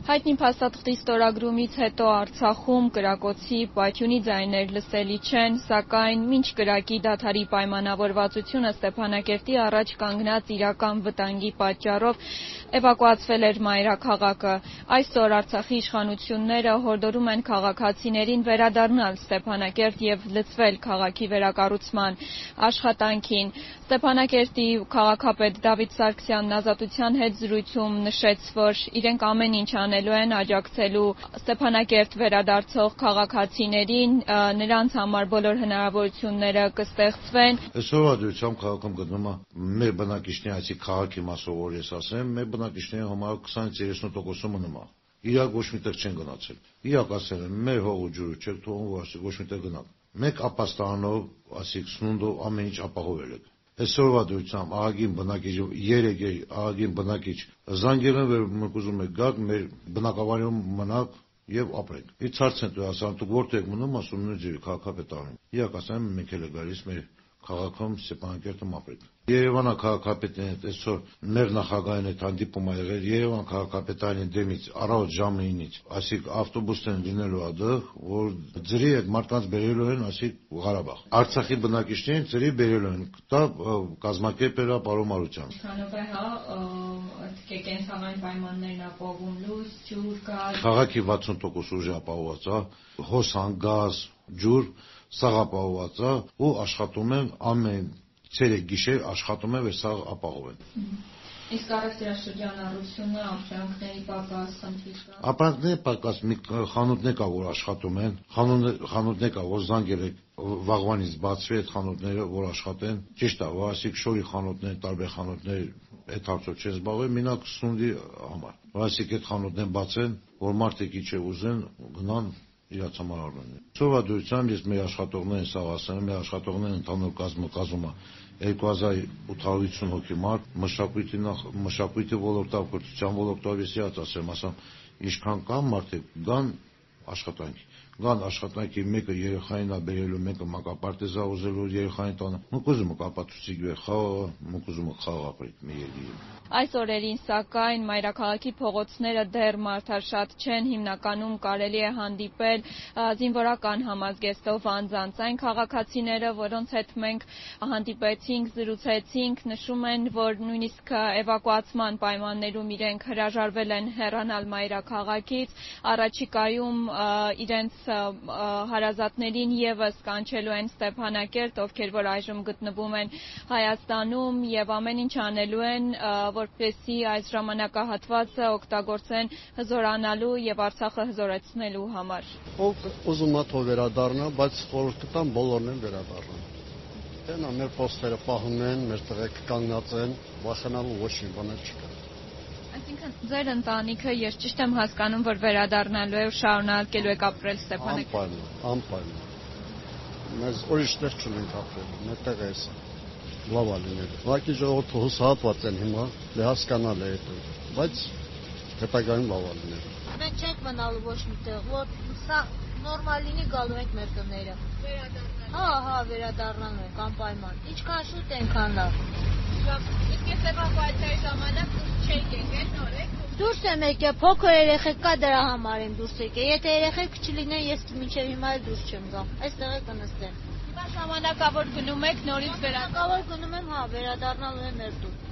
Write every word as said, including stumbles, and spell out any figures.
Հայտնի փաստաթղթի ստորագրումից հետո Արցախում կրակոցի պայթյունի ձայներ լսելի չեն, սակայն մինչ կրակի դադարի պայմանավորվածությունը Ստեփանակերտի առաջ կանգնած իրական վտանգի պատճառով էվակուացվել էր մայրաքաղաքը։ Այսօր Արցախի իշխանությունները հորդորում են քաղաքացիներին վերադառնալ Ստեփանակերտ և լծվել քաղաքի վերակառուցման աշխատանքին։ Ստեփանակերտի քաղաքապետ Դավիթ Սարգսյանն Ազատության հետ զրույցում նշեց, որ իրենք ամեն ինչ անելու են աջակցելու Ստեփանակերտ վերադարձող քաղաքացիներին, նրանց համար բոլոր հնարավորությունները կստեղծվեն։ Այսօրվա դրությամբ քաղաքում գտնվում է մեր բնակիչների, այսինքն քաղաքի մասով, որ ես ասեմ, մեր բնակիչների համար քսանից երեսուն տոկոսը մնում է։ Իրար ոչ միտեղ չեն գնացել։ Իրակ ասել են, մեր հող ու ջուրը չեք թողում, որ ասեք ոչ միտեղ գնալ։ Մենք ապաստանով, ասիկ սնունդով ամեն ինչ ապահովել ենք։ Այսօրվա դրությամբ ահագին բնակիչ, երեք ահագին բնակիչ զանգել են, որ մենք ուզում ենք գալ, մեր բնակավայրում մնալ եւ ապրենք։ Ինչ հարց են տվել, ասում դուք որտեղ եք մնում, ասում են ջրի քաղաքապետարանում։ Իրակ ասեմ, մենք էլ գալիս մեր քաղաքում Ստեփանակերտում ապրենք։ Երևանը քաղաքապետին հետ այսօր մեր նախագահային հետ հանդիպում ա եղել, Երևան քաղաքապետարանի դեմից առավոտ ժամը ինից, ասիկ ավտոբուսներն լինելու ա դեղ, որ ջրի այդ մարդկանց բերելու են, ասիկ Ղարաբաղ։ Արցախի բնակիչներին ջրի բերելու են, դա կազմակերպել ա պարոն Մարության։ Քանով է, հա, կենսական պայմաններն ապահովում լույս, ջուր, գազ։ Քաղաքի վաթսուն տոկոս ուժը ապահոված է, հոսանք, գազ, ջուր, սաղ ապահոված է ու աշխատում են ամեն ցերեկ գիշեր աշխատում են, որ սաղ ապահովեն։ Իսկ առևտրաշրջանառությունը, ապրանքների պակաս, խնդիր կա։ Ապրանքների պակաս, մի խանութներ կա, որ աշխատում են, խանութներ կա, որ զանգել եք վաղվանից բացվի այդ խանութները, որ աշխատեն։ Ճիշտ է, որ ասիկ շորի խանութներ, տարբեր խանութներ այդ հարցով չեն զբաղվել, մենակ սնունդի համար։ Որ ասիկ այդ խանութներն բացեն, որ մարդիկ իջե ուզեն գնան իրաց համար առնեն։ Այսօրվա դրությամբ ես մեր աշխատողներին սաղ ասեմ, մեր աշխատողների ընդհանուր կազմը կազմում է երկու հազար ութ հարյուր վաթսուն հոգի մարդ, մշակույթի մշակույթի ոլորտով, կրթության ոլորտով ես իրաց ասեմ, ասեմ, ինչքան կան մարդիկ, գան աշխատանքի։ Գան աշխատանքի, մեկը երեխային ա բերելու, մեկը մանկապարտեզ ա ուզելու երեխային տանը։ Մենք ուզում ենք ապացուցիկ վեր խաղը, մենք ուզում ենք խաղ ապրենք մի երկիր։ Այս օրերին, սակայն, մայրաքաղաքի փողոցները դեռ մարդաշատ չեն, հիմնականում կարելի է հանդիպել զինվորական համազգեստով անձանց։ Այն քաղաքացիները, որոնց հետ մենք հանդիպեցինք, զրուցեցինք, նշում են, որ նույնիսկ էվակուացման պայմաններում իրենք հրաժարվել են հեռանալ մայրաքաղաքից, առաջիկայում իրենց հարազատներին ևս կանչելու են Ստեփանակերտ, ովքեր որ այժմ գտնվում են Հայաստանում եւ ամեն ինչ անելու են, որպեսզի այս ժամանակահատվածը օգտագործեն հզորանալու եւ Արցախը հզորեցնելու համար։ Ով ուզում է թող վերադառնա, բայց խորհուրդ կտամ բոլորն են վերադառնան։ Դենա մեր պոստերը պահում են, մեր տղեկ կանգնած են, վախենալու ոչ մի բան չկա։ Այսինքն ձեր ընտանիքը, ես ճիշտ եմ հասկանում, որ վերադառնալու է ու շարունակելու եք ապրել Ստեփանակերտում։ Անպայման, անպայման։ Մեզ ուրիշ տեղ չունենք ապրելու, մեր տեղը էս է։ Լավ է լինելու։ Ուղղակի ժողովուրդը հուսահատված են հիմա, դե հասկանալ է դա, բայց հետագայում լավ է լինելու։ Մենք չենք մնալու ոչ միտեղ, որ սա նորմալ լինի, գալու ենք մեր տները։ Վերադառնալու։ Հա, հա, վերադառնալու ենք անպայման։ Ինչքան շուտ այնքան լավ։ Իսկ ես էվակուացիայի ժամանակ չեք եկել, նոր եք։ Դուրս եմ եկել, փոքր երեխեք կա, դրա համար եմ դուրս եկել։ Եթե երեխեք չլինեն, ես մինչև հիմա էլ դուրս չեմ գա։ Այստեղ է կնստեմ։ Հիմա ժամանակավոր գնում եք, նորից վերադառնալու։ Ժամանակավոր գնում եմ, հա, վերադառնալու եմ մեր տուն։